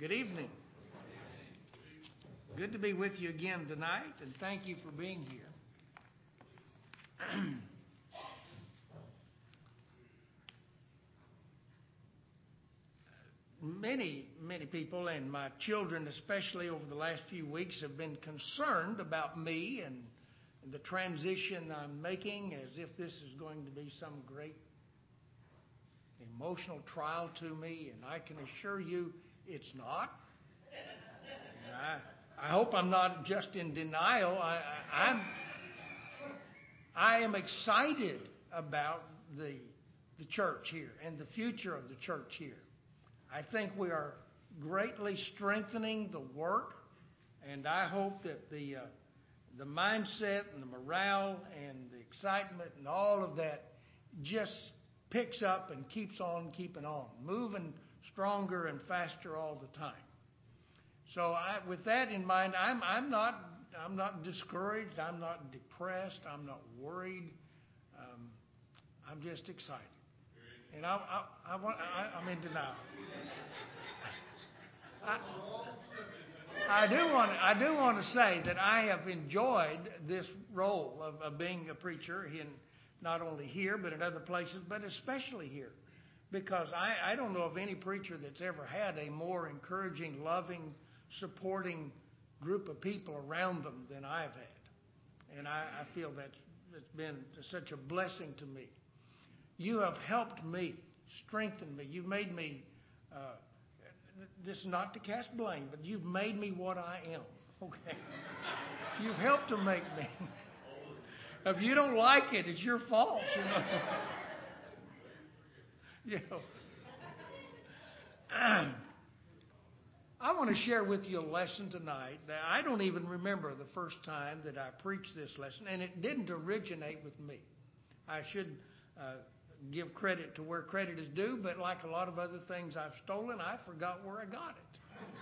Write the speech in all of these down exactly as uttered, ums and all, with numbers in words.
Good evening. Good to be with you again tonight, and thank you for being here. Many, many people, and my children especially over the last few weeks, have been concerned about me and, and the transition I'm making, as if this is going to be some great emotional trial to me, and I can assure you it's not. I, I hope I'm not just in denial. I, I, I'm, I am excited about the, the church here and the future of the church here. I think we are greatly strengthening the work, and I hope that the, uh, the mindset and the morale and the excitement and all of that just picks up and keeps on keeping on, moving stronger and faster all the time. So I, with that in mind, I'm I'm not I'm not discouraged. I'm not depressed. I'm not worried. Um, I'm just excited, and I I, I want I, I'm in denial. I, I do want I do want to say that I have enjoyed this role of, of being a preacher in not only here but in other places, but especially here. Because I, I don't know of any preacher that's ever had a more encouraging, loving, supporting group of people around them than I've had. And I, I feel that's, that's been such a blessing to me. You have helped me, strengthened me. You've made me, uh, this is not to cast blame, but you've made me what I am. Okay? You've helped to make me. If you don't like it, it's your fault, you know. You know, I want to share with you a lesson tonight that I don't even remember the first time that I preached this lesson, and it didn't originate with me. I should uh, give credit to where credit is due, but like a lot of other things I've stolen, I forgot where I got it.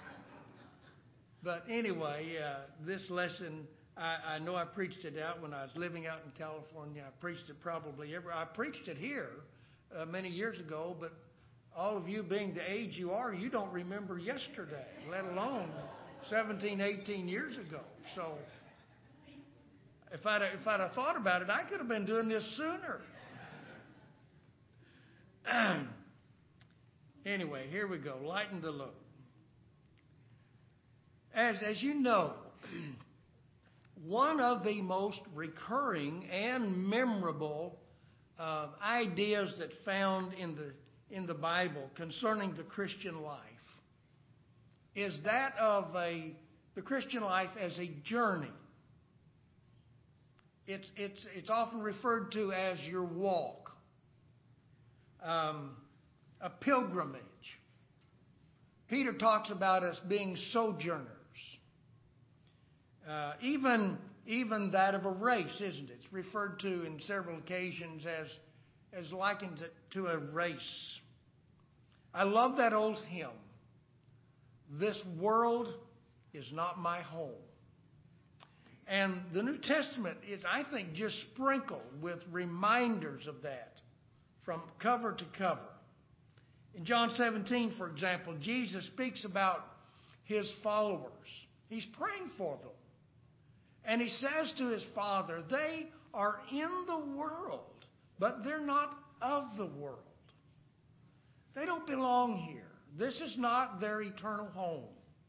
But anyway, uh, this lesson, I, I know I preached it out when I was living out in California. I preached it probably every, I preached it here Uh, many years ago, but all of you being the age you are, you don't remember yesterday, let alone seventeen, eighteen years ago. So if I'd, if I'd have thought about it, I could have been doing this sooner. Anyway, here we go. Lighten the load. As, as you know, one of the most recurring and memorable Uh, ideas that found in the in the Bible concerning the Christian life is that of a the Christian life as a journey. It's it's it's often referred to as your walk, um, a pilgrimage. Peter talks about us being sojourners. Uh, even Even that of a race, isn't it? It's referred to in several occasions as, as likened to a race. I love that old hymn, "This world is not my home." And the New Testament is, I think, just sprinkled with reminders of that from cover to cover. In John seventeen, for example, Jesus speaks about his followers. He's praying for them. And he says to his Father, they are in the world, but they're not of the world. They don't belong here. This is not their eternal home.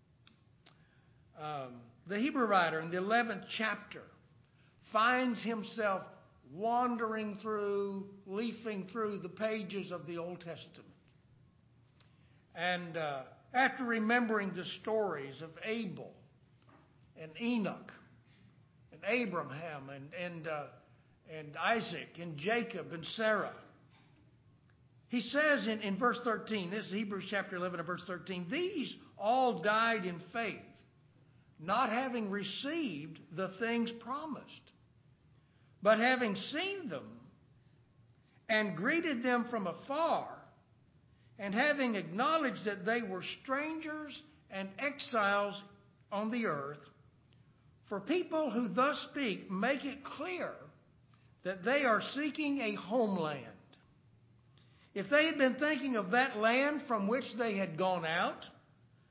Um, the Hebrew writer in the eleventh chapter finds himself wandering through, leafing through the pages of the Old Testament. And uh, after remembering the stories of Abel and Enoch, and Abraham and and uh, and Isaac and Jacob and Sarah, he says in, in verse thirteen, this is Hebrews chapter eleven and verse thirteen, these all died in faith, not having received the things promised, but having seen them and greeted them from afar, and having acknowledged that they were strangers and exiles on the earth. For people who thus speak make it clear that they are seeking a homeland. If they had been thinking of that land from which they had gone out,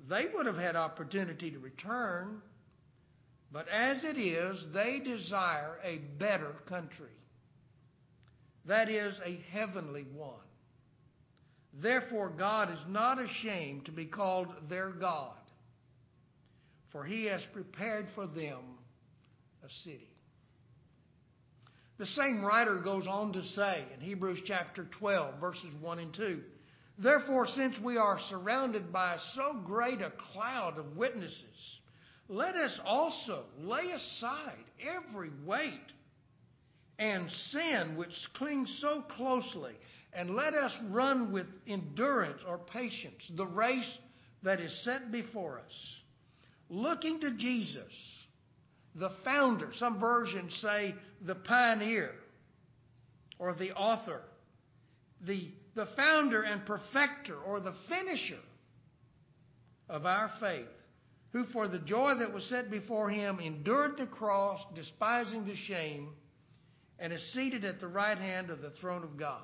They would have had opportunity to return, but as it is, they desire a better country. That is, a heavenly one. Therefore, God is not ashamed to be called their God, for He has prepared for them a city. The same writer goes on to say in Hebrews chapter twelve, verses one and two, Therefore, since we are surrounded by so great a cloud of witnesses, let us also lay aside every weight and sin which clings so closely, and let us run with endurance or patience the race that is set before us, looking to Jesus, the founder. Some versions say the pioneer or the author, the, the founder and perfecter or the finisher of our faith, who for the joy that was set before Him endured the cross, despising the shame, and is seated at the right hand of the throne of God.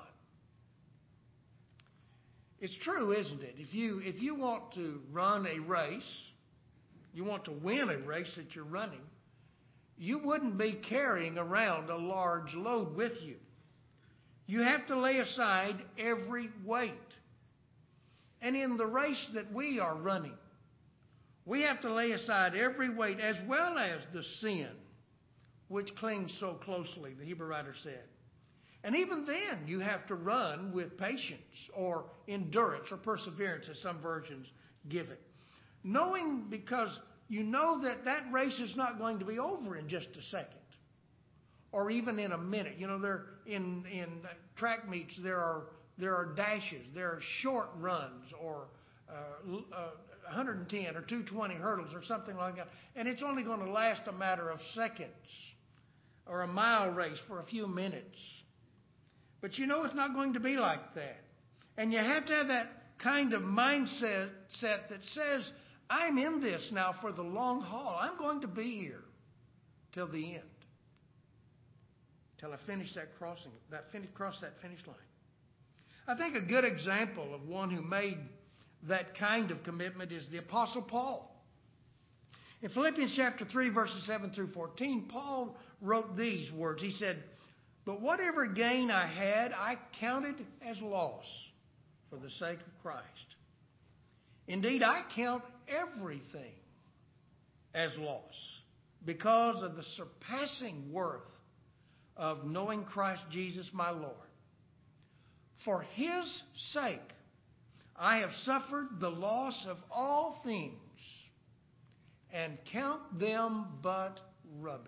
It's true, isn't it? If you, if you want to run a race, you want to win a race that you're running, you wouldn't be carrying around a large load with you. You have to lay aside every weight. And in the race that we are running, we have to lay aside every weight as well as the sin which clings so closely, the Hebrew writer said. And even then, you have to run with patience or endurance or perseverance, as some versions give it. Knowing, because you know that that race is not going to be over in just a second or even in a minute. You know, there in in track meets there are there are dashes, there are short runs or uh, uh, one hundred ten or two twenty hurdles or something like that, and it's only going to last a matter of seconds, or a mile race for a few minutes. But you know it's not going to be like that. And you have to have that kind of mindset set that says, I'm in this now for the long haul. I'm going to be here till the end, till I finish that crossing, that finish, cross that finish line. I think a good example of one who made that kind of commitment is the Apostle Paul. In Philippians chapter three, verses seven through fourteen, Paul wrote these words. He said, But whatever gain I had, I counted as loss for the sake of Christ. Indeed, I count everything as loss because of the surpassing worth of knowing Christ Jesus my Lord. For His sake, I have suffered the loss of all things and count them but rubbish,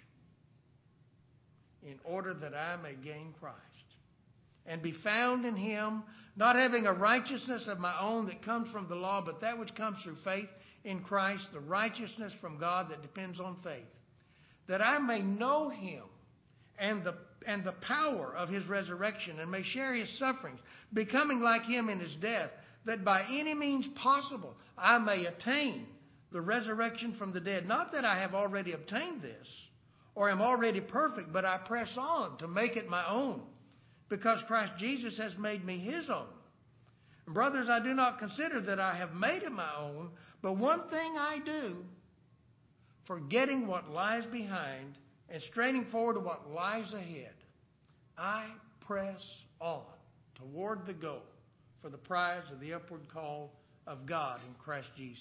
in order that I may gain Christ and be found in Him, not having a righteousness of my own that comes from the law, but that which comes through faith in Christ, the righteousness from God that depends on faith, that I may know Him and the and the power of His resurrection, and may share His sufferings, becoming like Him in His death, that by any means possible I may attain the resurrection from the dead. Not that I have already obtained this, or am already perfect, but I press on to make it my own, because Christ Jesus has made me His own. And brothers, I do not consider that I have made it my own, but one thing I do, forgetting what lies behind and straining forward to what lies ahead, I press on toward the goal for the prize of the upward call of God in Christ Jesus.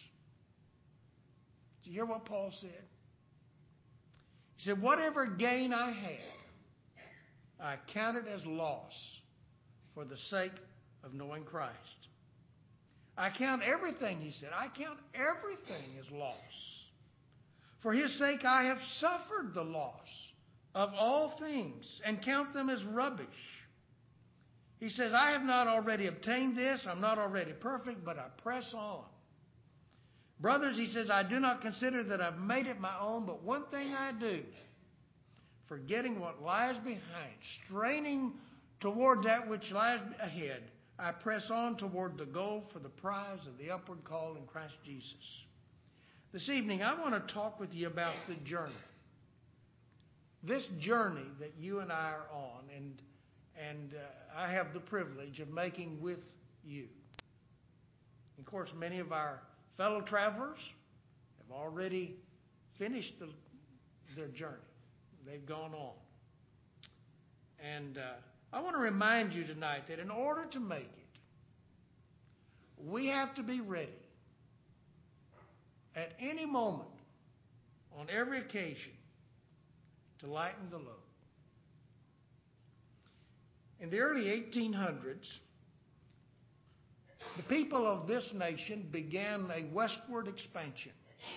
Did you hear what Paul said? He said, whatever gain I had, I count it as loss for the sake of knowing Christ. I count everything, he said, I count everything as loss. For His sake I have suffered the loss of all things and count them as rubbish. He says, I have not already obtained this, I'm not already perfect, but I press on. Brothers, he says, I do not consider that I've made it my own, but one thing I do, forgetting what lies behind, straining toward that which lies ahead, I press on toward the goal for the prize of the upward call in Christ Jesus. This evening, I want to talk with you about the journey. This journey that you and I are on, and, and uh, I have the privilege of making with you. Of course, many of our fellow travelers have already finished the, their journey. They've gone on. And uh, I want to remind you tonight that in order to make it, we have to be ready at any moment, on every occasion, to lighten the load. In the early eighteen hundreds, the people of this nation began a westward expansion.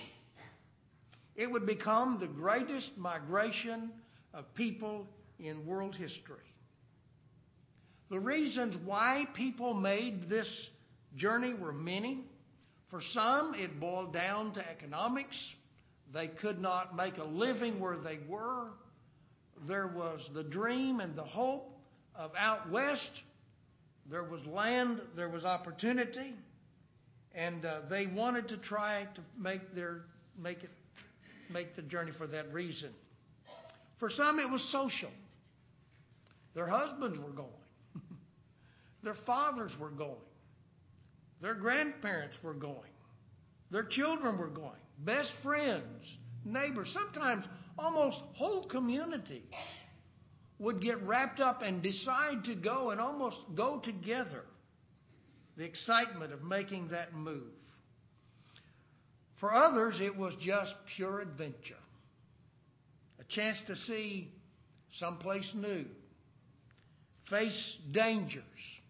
It would become the greatest migration of people in world history. The reasons why people made this journey were many. For some, it boiled down to economics. They could not make a living where they were. There was the dream and the hope of out west. There was land, there was opportunity, and uh, they wanted to try to make their make it make the journey for that reason. For some, it was social. Their husbands were going. Their fathers were going. Their grandparents were going. Their children were going. Best friends, neighbors, sometimes almost whole communities would get wrapped up and decide to go and almost go together. The excitement of making that move. For others, it was just pure adventure. A chance to see someplace new. Face dangers.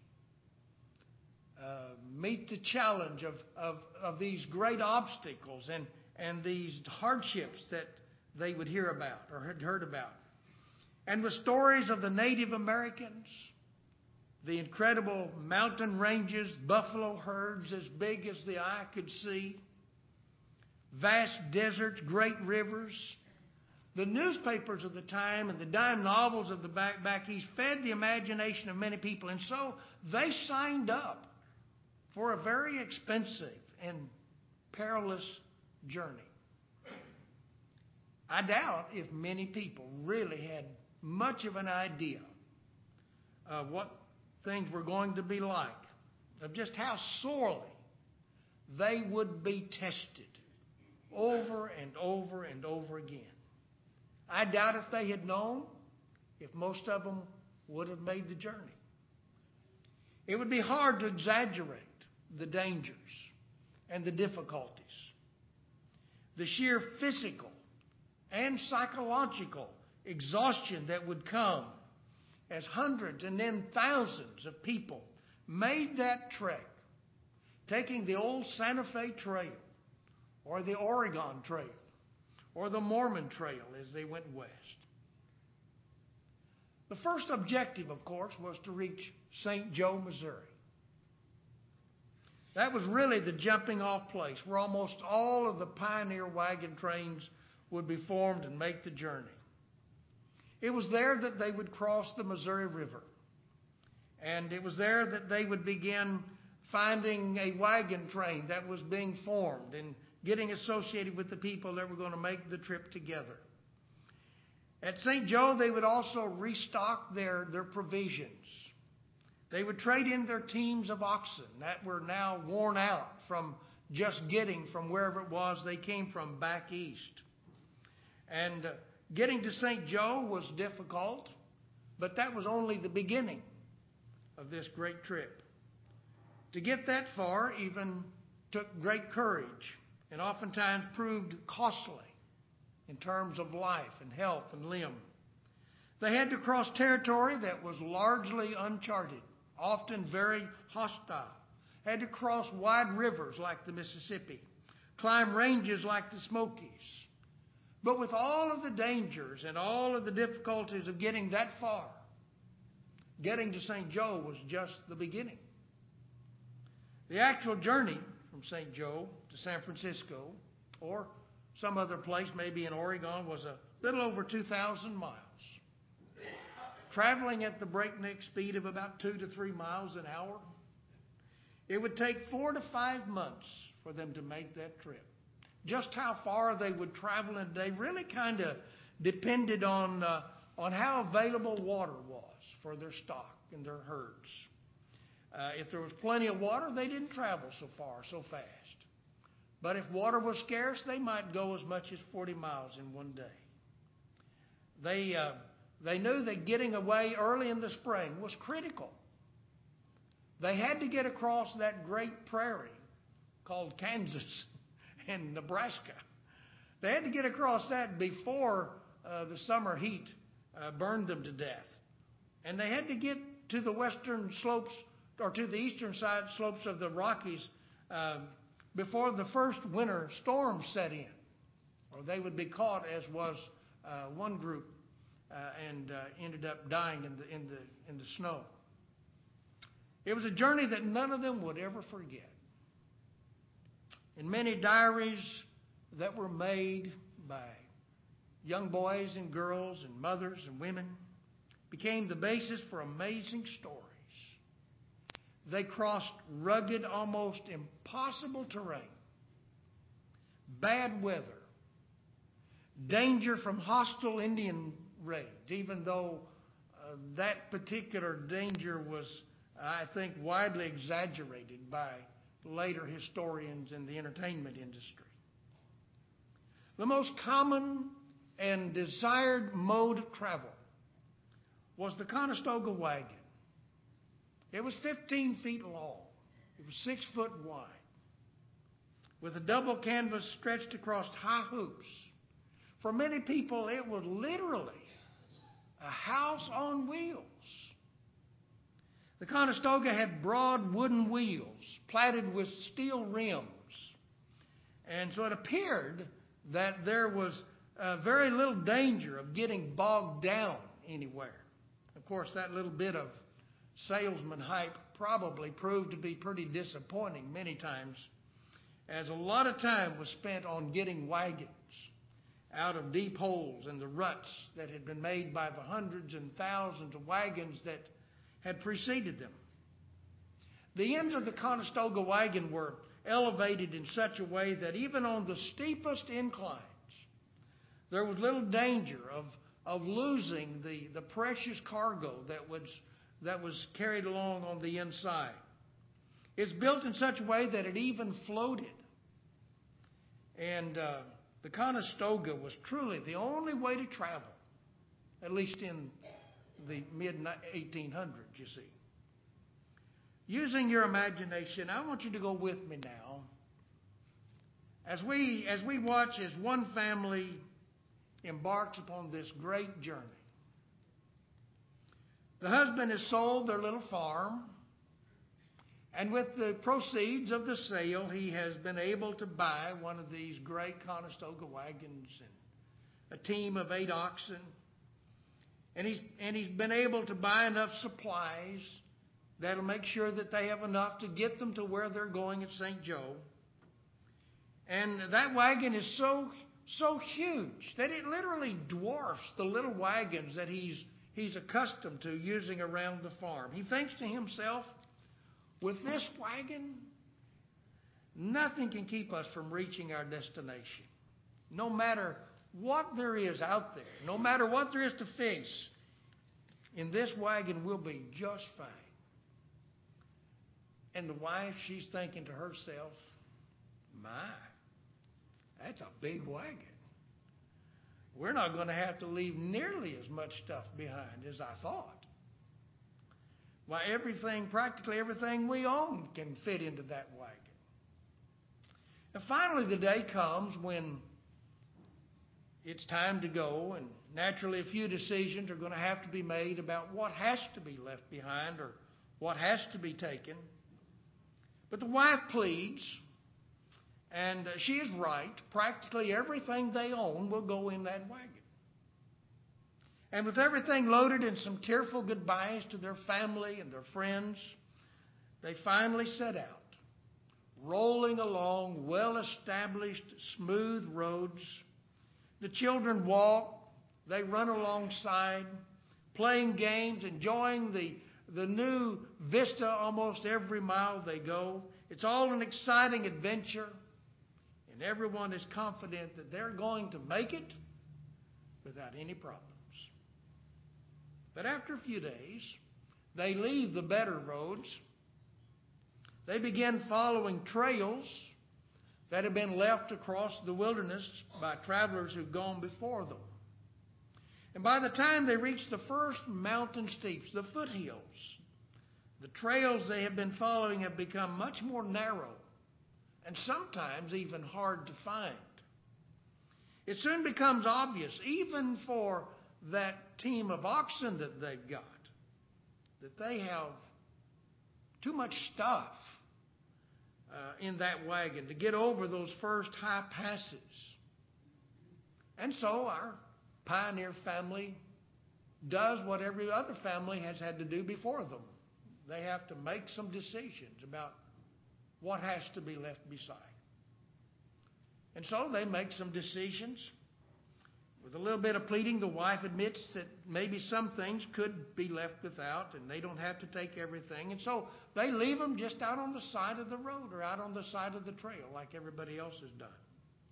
Uh, meet the challenge of, of, of these great obstacles and, and these hardships that they would hear about or had heard about. And with stories of the Native Americans, the incredible mountain ranges, buffalo herds as big as the eye could see, vast deserts, great rivers. The newspapers of the time and the dime novels of the back, back east fed the imagination of many people. And so they signed up for a very expensive and perilous journey. I doubt if many people really had much of an idea of what things were going to be like, of just how sorely they would be tested over and over and over again. I doubt if they had known if most of them would have made the journey. It would be hard to exaggerate the dangers and the difficulties, the sheer physical and psychological exhaustion that would come as hundreds and then thousands of people made that trek, taking the old Santa Fe Trail or the Oregon Trail or the Mormon Trail as they went west. The first objective, of course, was to reach Saint Joe, Missouri. That was really the jumping off place where almost all of the pioneer wagon trains would be formed and make the journey. It was there that they would cross the Missouri River. And it was there that they would begin finding a wagon train that was being formed and getting associated with the people that were going to make the trip together. At Saint Joe, they would also restock their, their provisions. They would trade in their teams of oxen that were now worn out from just getting from wherever it was they came from back east. And uh, getting to Saint Joe was difficult, but that was only the beginning of this great trip. To get that far even took great courage and oftentimes proved costly in terms of life and health and limb. They had to cross territory that was largely uncharted, often very hostile. Had to cross wide rivers like the Mississippi, climb ranges like the Smokies. But with all of the dangers and all of the difficulties of getting that far, getting to Saint Joe was just the beginning. The actual journey from Saint Joe to San Francisco or some other place, maybe in Oregon, was a little over two thousand miles. Traveling at the breakneck speed of about two to three miles an hour. It would take four to five months for them to make that trip. Just how far they would travel in a day really kind of depended on uh, on how available water was for their stock and their herds. Uh, if there was plenty of water, they didn't travel so far, so fast. But if water was scarce, they might go as much as forty miles in one day. They, uh, they knew that getting away early in the spring was critical. They had to get across that great prairie called Kansas and Nebraska. They had to get across that before uh, the summer heat uh, burned them to death. And they had to get to the western slopes, or to the eastern side slopes of the Rockies uh, before the first winter storm set in, or they would be caught, as was uh, one group, uh, and uh, ended up dying in the in the in the snow. It was a journey that none of them would ever forget. In many diaries that were made by young boys and girls and mothers and women, became the basis for amazing stories. They crossed rugged, almost impossible terrain, bad weather, danger from hostile Indian raids, even though uh, that particular danger was, I think, widely exaggerated by later historians in the entertainment industry. The most common and desired mode of travel was the Conestoga wagon. It was fifteen feet long. It was six foot wide, with a double canvas stretched across high hoops. For many people, it was literally a house on wheels. The Conestoga had broad wooden wheels platted with steel rims. And so it appeared that there was uh, very little danger of getting bogged down anywhere. Of course, that little bit of salesman hype probably proved to be pretty disappointing many times, as a lot of time was spent on getting wagons out of deep holes in the ruts that had been made by the hundreds and thousands of wagons that had preceded them. The ends of the Conestoga wagon were elevated in such a way that even on the steepest inclines, there was little danger of, of losing the, the precious cargo that was, that was carried along on the inside. It's built in such a way that it even floated. And uh, the Conestoga was truly the only way to travel, at least in the mid eighteen hundreds, you see. Using your imagination, I want you to go with me now as we, as we watch as one family embarks upon this great journey. The husband has sold their little farm, and with the proceeds of the sale, he has been able to buy one of these great Conestoga wagons and a team of eight oxen. And he's, and he's been able to buy enough supplies that'll make sure that they have enough to get them to where they're going at Saint Joe. And that wagon is so, so huge that it literally dwarfs the little wagons that he's, he's accustomed to using around the farm. He thinks to himself, with this wagon, nothing can keep us from reaching our destination. No matter what there is out there, no matter what there is to face, in this wagon we'll be just fine. And the wife, she's thinking to herself, my, that's a big wagon. We're not going to have to leave nearly as much stuff behind as I thought. Why, everything, practically everything we own can fit into that wagon. And finally, the day comes when it's time to go, and naturally a few decisions are going to have to be made about what has to be left behind or what has to be taken. But the wife pleads, and she is right. Practically everything they own will go in that wagon. And with everything loaded and some tearful goodbyes to their family and their friends, they finally set out, rolling along well-established, smooth roads. The children walk, they run alongside, playing games, enjoying the, the new vista almost every mile they go. It's all an exciting adventure, and everyone is confident that they're going to make it without any problems. But after a few days, they leave the better roads. They begin following trails that had been left across the wilderness by travelers who'd gone before them. And by the time they reached the first mountain steeps, the foothills, the trails they have been following have become much more narrow and sometimes even hard to find. It soon becomes obvious, even for that team of oxen that they've got, that they have too much stuff uh, in that wagon to get over those first high passes. And so our pioneer family does what every other family has had to do before them. They have to make some decisions about what has to be left beside. And so they make some decisions. With a little bit of pleading, the wife admits that maybe some things could be left without, and they don't have to take everything. And so they leave them just out on the side of the road or out on the side of the trail like everybody else has done.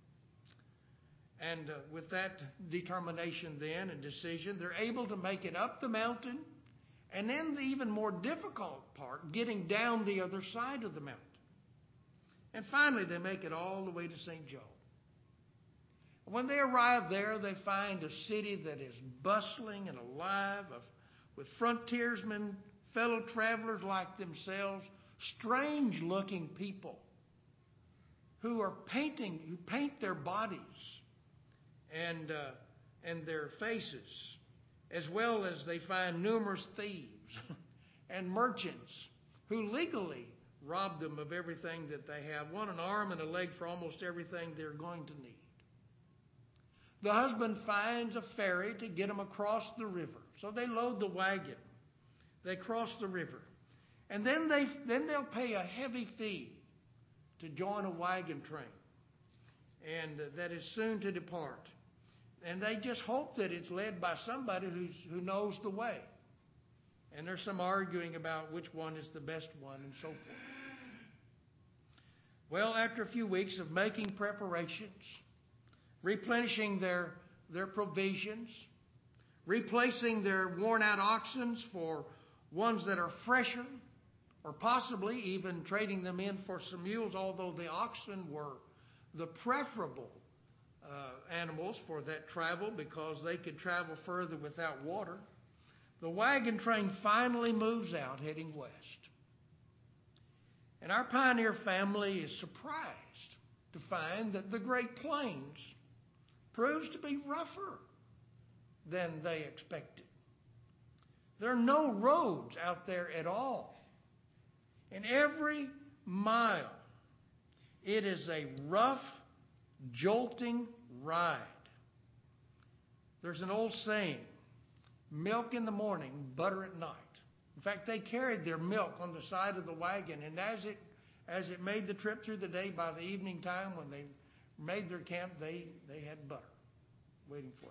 And uh, with that determination then and decision, they're able to make it up the mountain, and then the even more difficult part, getting down the other side of the mountain. And finally, they make it all the way to Saint Joe. When they arrive there, they find a city that is bustling and alive of, with frontiersmen, fellow travelers like themselves, strange-looking people who are painting, who paint their bodies and uh, and their faces, as well as they find numerous thieves and merchants who legally rob them of everything that they have, one an arm and a leg for almost everything they're going to need. The husband finds a ferry to get them across the river. So they load the wagon. They cross the river. And then, they, then they'll pay a heavy fee to join a wagon train. And uh, that is soon to depart. And they just hope that it's led by somebody who's, who knows the way. And there's some arguing about which one is the best one and so forth. Well, after a few weeks of making preparations, replenishing their, their provisions, replacing their worn-out oxen for ones that are fresher, or possibly even trading them in for some mules, although the oxen were the preferable uh, animals for that travel because they could travel further without water. The wagon train finally moves out, heading west. And our pioneer family is surprised to find that the Great Plains proves to be rougher than they expected. There are no roads out there at all. And every mile, it is a rough, jolting ride. There's an old saying, milk in the morning, butter at night. In fact, they carried their milk on the side of the wagon, and as it as it made the trip through the day, by the evening time when they made their camp, they, they had butter waiting for them.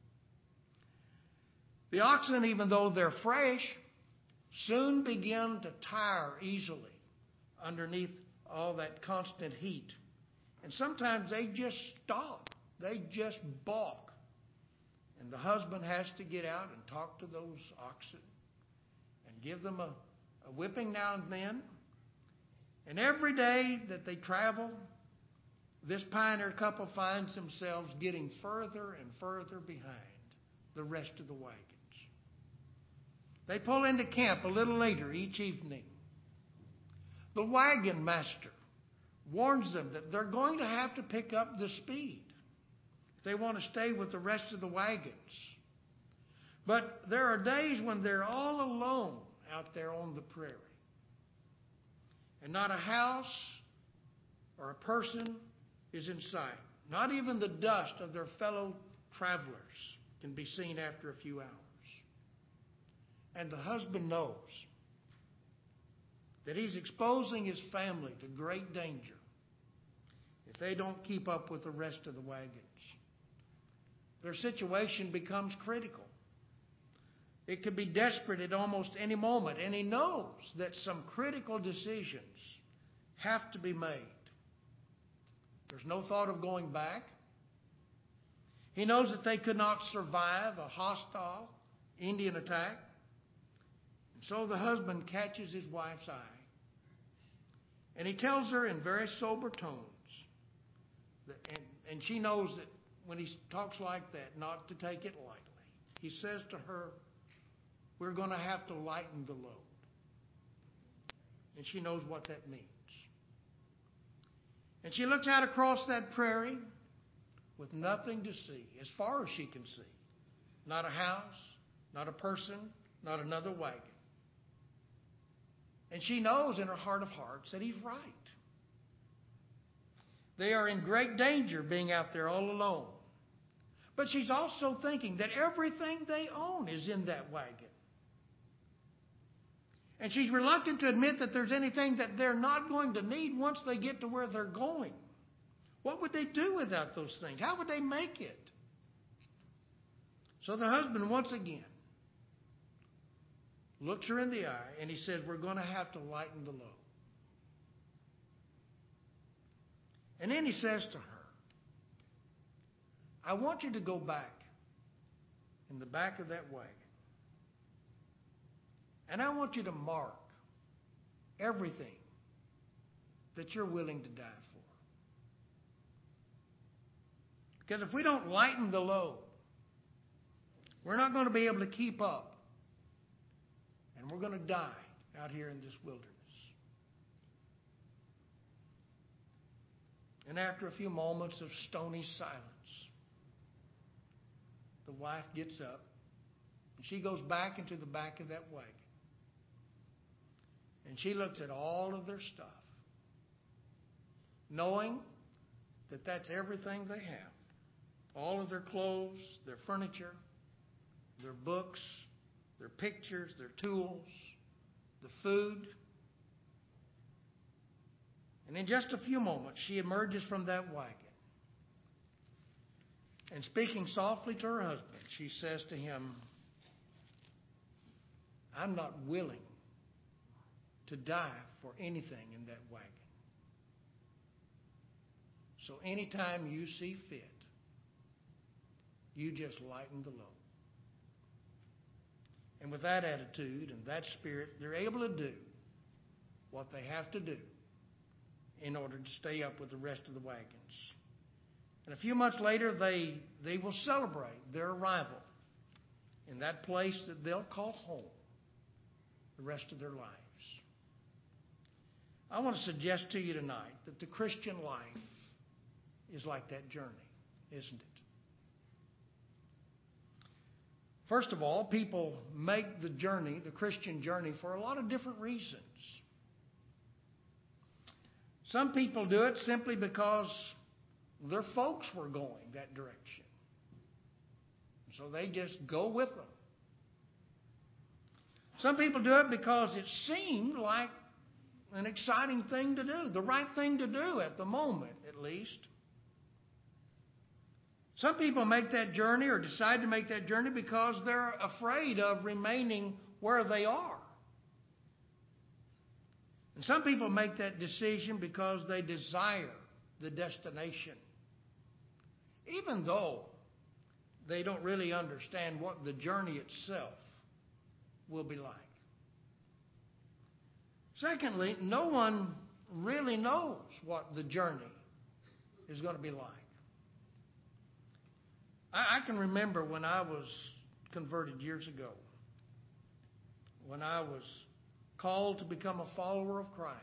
The oxen, even though they're fresh, soon begin to tire easily underneath all that constant heat. And sometimes they just stop. They just balk. And the husband has to get out and talk to those oxen and give them a, a whipping now and then. And every day that they travel, this pioneer couple finds themselves getting further and further behind the rest of the wagons. They pull into camp a little later each evening. The wagon master warns them that they're going to have to pick up the speed if they want to stay with the rest of the wagons. But there are days when they're all alone out there on the prairie. And not a house or a person is in sight. Not even the dust of their fellow travelers can be seen after a few hours. And the husband knows that he's exposing his family to great danger if they don't keep up with the rest of the wagons. Their situation becomes critical. It could be desperate at almost any moment, and he knows that some critical decisions have to be made. There's no thought of going back. He knows that they could not survive a hostile Indian attack. And so the husband catches his wife's eye, and he tells her in very sober tones And, and she knows that when he talks like that, not to take it lightly. He says to her, we're going to have to lighten the load. And she knows what that means. And she looks out across that prairie with nothing to see, as far as she can see. Not a house, not a person, not another wagon. And she knows in her heart of hearts that he's right. They are in great danger being out there all alone. But she's also thinking that everything they own is in that wagon. And she's reluctant to admit that there's anything that they're not going to need once they get to where they're going. What would they do without those things? How would they make it? So the husband, once again, looks her in the eye and he says, we're going to have to lighten the load. And then he says to her, I want you to go back in the back of that wagon. And I want you to mark everything that you're willing to die for. Because if we don't lighten the load, we're not going to be able to keep up. And we're going to die out here in this wilderness. And after a few moments of stony silence, the wife gets up and she goes back into the back of that wagon. And she looks at all of their stuff, knowing that that's everything they have. All of their clothes, their furniture, their books, their pictures, their tools, the food. And in just a few moments, she emerges from that wagon. And speaking softly to her husband, she says to him, I'm not willing to die for anything in that wagon. So anytime you see fit, you just lighten the load. And with that attitude and that spirit, they're able to do what they have to do in order to stay up with the rest of the wagons. And a few months later, they, they will celebrate their arrival in that place that they'll call home the rest of their lives. I want to suggest to you tonight that the Christian life is like that journey, isn't it? First of all, people make the journey, the Christian journey, for a lot of different reasons. Some people do it simply because their folks were going that direction. So they just go with them. Some people do it because it seemed like an exciting thing to do, the right thing to do at the moment, at least. Some people make that journey or decide to make that journey because they're afraid of remaining where they are. And some people make that decision because they desire the destination, even though they don't really understand what the journey itself will be like. Secondly, no one really knows what the journey is going to be like. I, I can remember when I was converted years ago, when I was called to become a follower of Christ.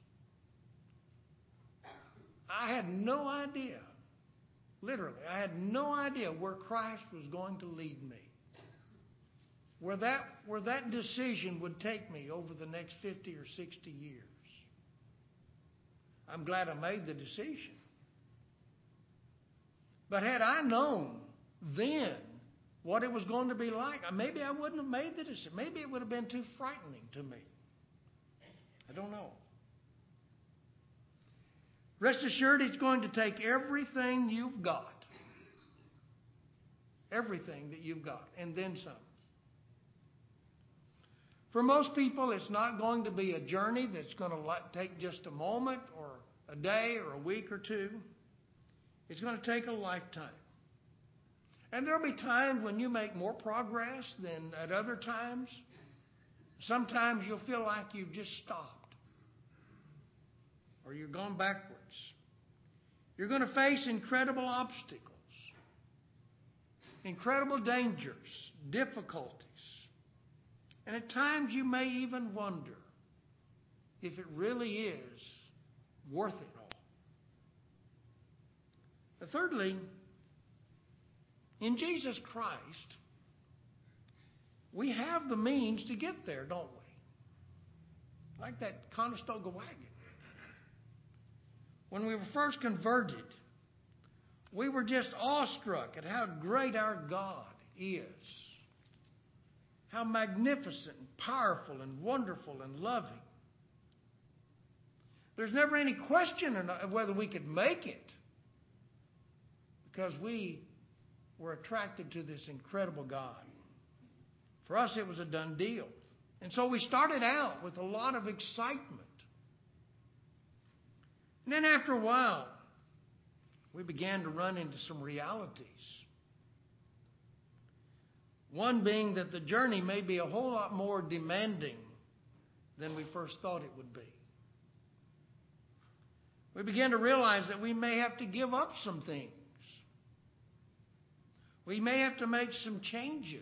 I had no idea, literally, I had no idea where Christ was going to lead me. Where that, where that decision would take me over the next fifty or sixty years. I'm glad I made the decision. But had I known then what it was going to be like, maybe I wouldn't have made the decision. Maybe it would have been too frightening to me. I don't know. Rest assured, it's going to take everything you've got. Everything that you've got, and then some. For most people, it's not going to be a journey that's going to take just a moment or a day or a week or two. It's going to take a lifetime. And there'll be times when you make more progress than at other times. Sometimes you'll feel like you've just stopped or you're going backwards. You're going to face incredible obstacles, incredible dangers, difficulties. And at times you may even wonder if it really is worth it all. But thirdly, in Jesus Christ, we have the means to get there, don't we? Like that Conestoga wagon. When we were first converted, we were just awestruck at how great our God is. How magnificent and powerful and wonderful and loving. There's never any question of whether we could make it, because we were attracted to this incredible God. For us, it was a done deal. And so we started out with a lot of excitement. And then after a while, we began to run into some realities. One being that the journey may be a whole lot more demanding than we first thought it would be. We began to realize that we may have to give up some things. We may have to make some changes.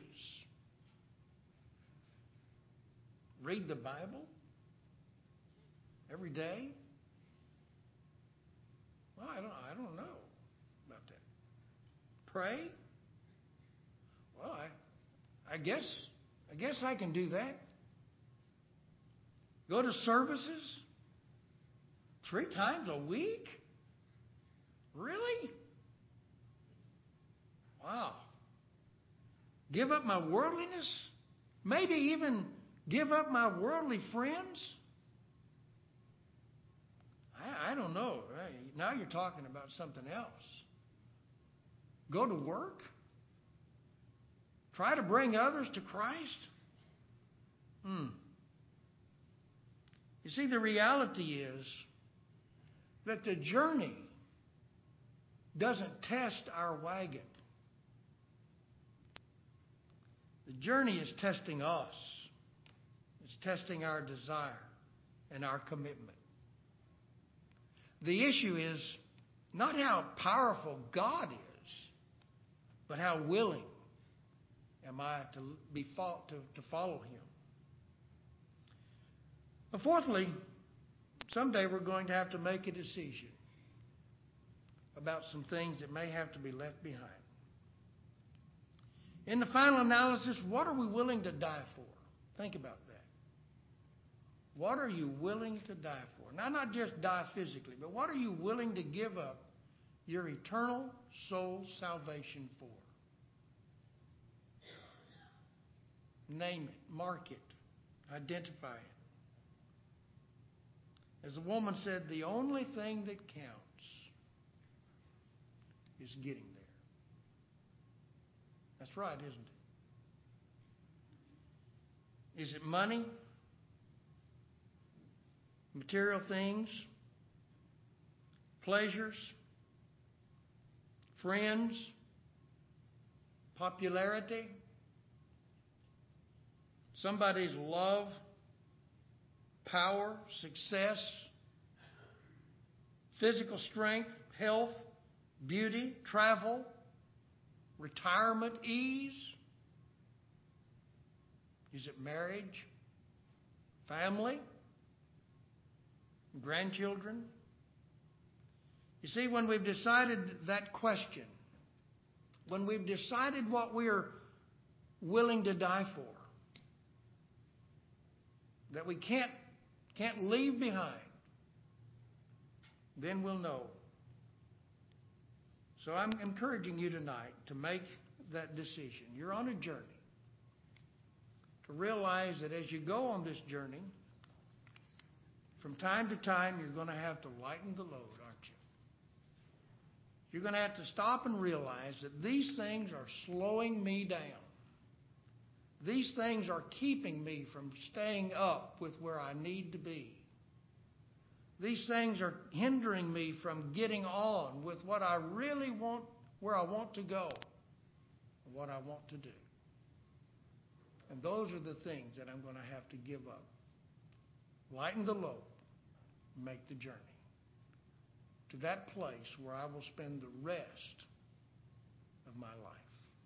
Read the Bible every day? Well, I don't, I don't know about that. Pray? Well, I, I guess, I guess I can do that. Go to services three times a week? Really? Wow. Give up my worldliness? Maybe even give up my worldly friends? I, I don't know. Now you're talking about something else. Go to work? Try to bring others to Christ? Hmm. You see, the reality is that the journey doesn't test our wagon. The journey is testing us. It's testing our desire and our commitment. The issue is not how powerful God is, but how willing am I to be to, to follow Him. But fourthly, someday we're going to have to make a decision about some things that may have to be left behind. In the final analysis, what are we willing to die for? Think about that. What are you willing to die for? Now, not just die physically, but what are you willing to give up your eternal soul salvation for? Name it, mark it, identify it. As the woman said, the only thing that counts is getting there. That's right, isn't it? Is it money? Material things? Pleasures? Friends? Popularity? Somebody's love? Power? Success? Physical strength? Health? Beauty? Travel? Retirement? Ease? Is it marriage? Family? Grandchildren? You see, when we've decided that question, when we've decided what we're willing to die for, that we can't, can't leave behind, then we'll know. So I'm encouraging you tonight to make that decision. You're on a journey. To realize that as you go on this journey, from time to time, you're going to have to lighten the load, aren't you? You're going to have to stop and realize that these things are slowing me down. These things are keeping me from staying up with where I need to be. These things are hindering me from getting on with what I really want, where I want to go, and what I want to do. And those are the things that I'm going to have to give up. Lighten the load. Make the journey to that place where I will spend the rest of my life.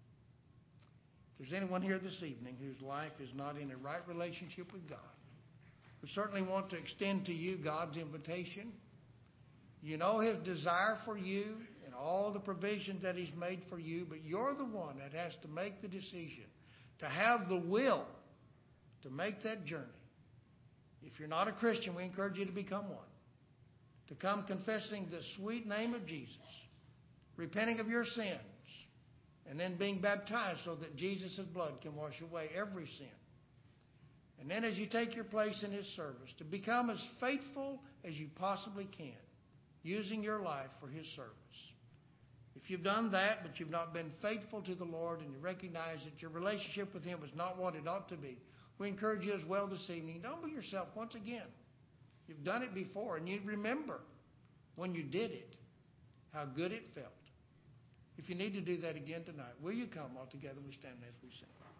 If there's anyone here this evening whose life is not in a right relationship with God, we certainly want to extend to you God's invitation. You know His desire for you and all the provisions that He's made for you, but you're the one that has to make the decision, to have the will to make that journey. If you're not a Christian, we encourage you to become one. To come confessing the sweet name of Jesus, repenting of your sins, and then being baptized so that Jesus' blood can wash away every sin. And then as you take your place in His service, to become as faithful as you possibly can, using your life for His service. If you've done that, but you've not been faithful to the Lord, and you recognize that your relationship with Him is not what it ought to be, we encourage you as well this evening, humble yourself once again. You've done it before, and you remember when you did it, how good it felt. If you need to do that again tonight, will you come while together we stand as we sing?